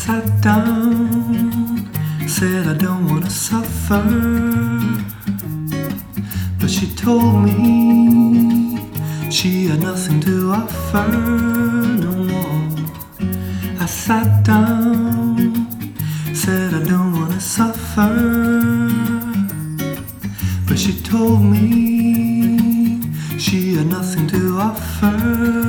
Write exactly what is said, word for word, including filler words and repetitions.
sat down, said I don't wanna suffer, but she told me she had nothing to offer no more. I sat down, said I don't wanna suffer, but she told me she had nothing to offer.